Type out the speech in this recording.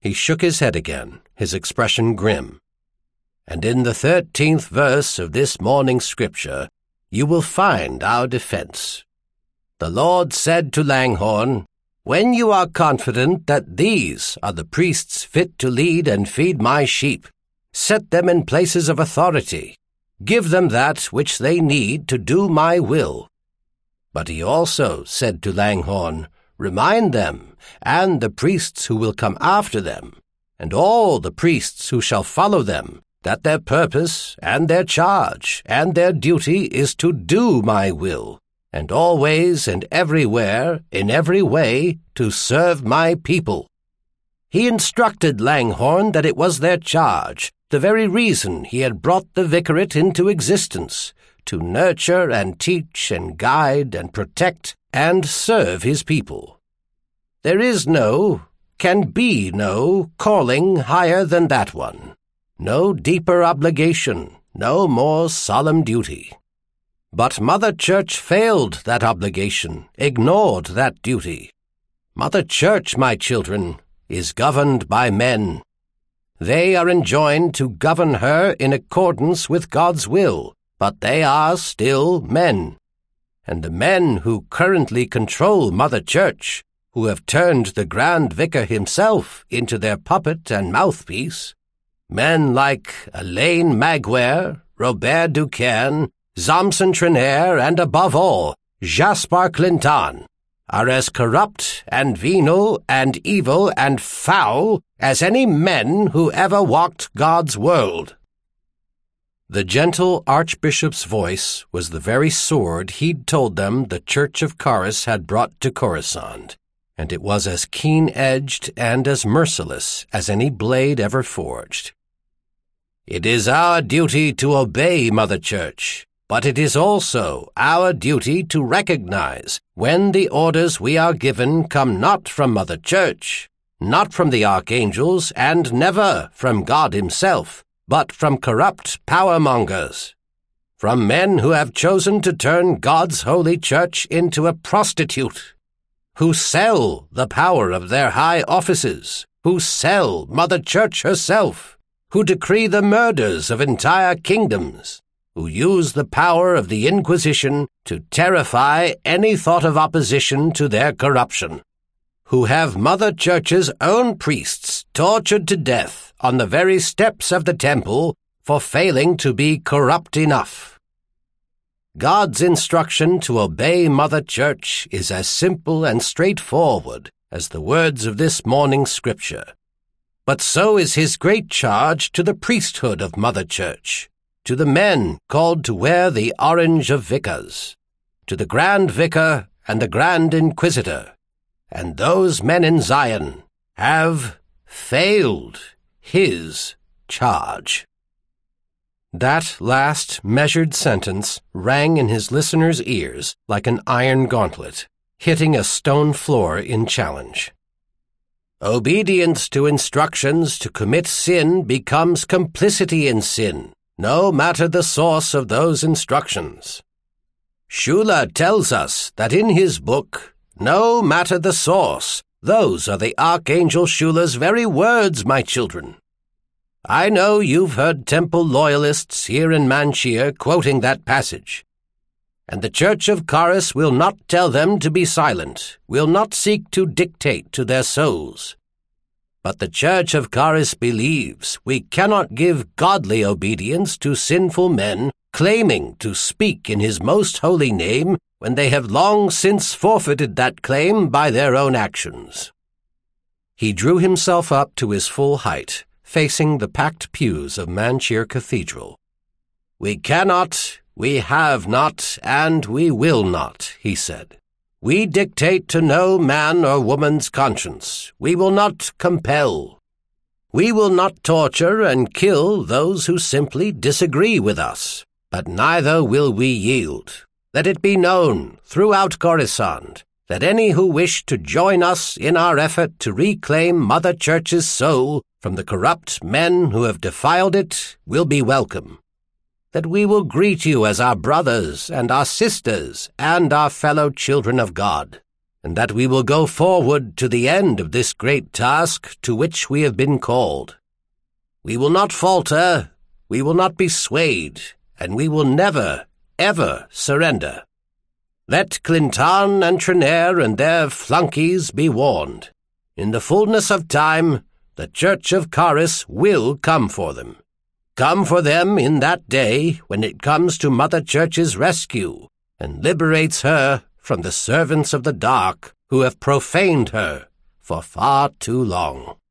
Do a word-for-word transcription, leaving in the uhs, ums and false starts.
He shook his head again, his expression grim. "And in the thirteenth verse of this morning's scripture, you will find our defense. The Lord said to Langhorne, 'When you are confident that these are the priests fit to lead and feed my sheep, set them in places of authority. Give them that which they need to do my will.' But he also said to Langhorne, 'Remind them, and the priests who will come after them, and all the priests who shall follow them, that their purpose, and their charge, and their duty is to do my will, and always and everywhere, in every way, to serve my people.' He instructed Langhorne that it was their charge, the very reason he had brought the vicariate into existence, to nurture and teach and guide and protect and serve his people. There is no, can be no, calling higher than that one. No deeper obligation, no more solemn duty. But Mother Church failed that obligation, ignored that duty. Mother Church, my children, is governed by men. They are enjoined to govern her in accordance with God's will, but they are still men. And the men who currently control Mother Church, who have turned the Grand Vicar himself into their puppet and mouthpiece, men like Elaine Maguire, Robert Duquesne, Zamson Trenair, and above all, Jaspar Clinton, are as corrupt and venal and evil and foul as any men who ever walked God's world." The gentle Archbishop's voice was the very sword he'd told them the Church of Charis had brought to Coruscant, and it was as keen-edged and as merciless as any blade ever forged. "It is our duty to obey Mother Church, but it is also our duty to recognize when the orders we are given come not from Mother Church, not from the archangels, and never from God himself, but from corrupt power-mongers, from men who have chosen to turn God's holy church into a prostitute, who sell the power of their high offices, who sell Mother Church herself, who decree the murders of entire kingdoms, who use the power of the Inquisition to terrify any thought of opposition to their corruption, who have Mother Church's own priests tortured to death on the very steps of the temple for failing to be corrupt enough. God's instruction to obey Mother Church is as simple and straightforward as the words of this morning's scripture. But so is his great charge to the priesthood of Mother Church, to the men called to wear the orange of vicars, to the Grand Vicar and the Grand Inquisitor, and those men in Zion have failed his charge." That last measured sentence rang in his listeners' ears like an iron gauntlet, hitting a stone floor in challenge. Obedience to instructions to commit sin becomes complicity in sin, no matter the source of those instructions. Schüler tells us that in his book, "No matter the source," those are the Archangel Schüler's very words, my children. I know you've heard temple loyalists here in Manchir quoting that passage. And the Church of Charis will not tell them to be silent, will not seek to dictate to their souls. But the Church of Charis believes we cannot give godly obedience to sinful men claiming to speak in his most holy name when they have long since forfeited that claim by their own actions. He drew himself up to his full height, facing the packed pews of Manchir Cathedral. "We cannot, we have not, and we will not," he said. "We dictate to no man or woman's conscience. We will not compel. We will not torture and kill those who simply disagree with us, but neither will we yield. Let it be known throughout Coruscant that any who wish to join us in our effort to reclaim Mother Church's soul from the corrupt men who have defiled it will be welcome. That we will greet you as our brothers and our sisters and our fellow children of God, and that we will go forward to the end of this great task to which we have been called. We will not falter, we will not be swayed, and we will never, ever surrender. Let Clinton and Trenair and their flunkies be warned. In the fullness of time, the Church of Charis will come for them. Come for them in that day when it comes to Mother Church's rescue and liberates her from the servants of the dark who have profaned her for far too long.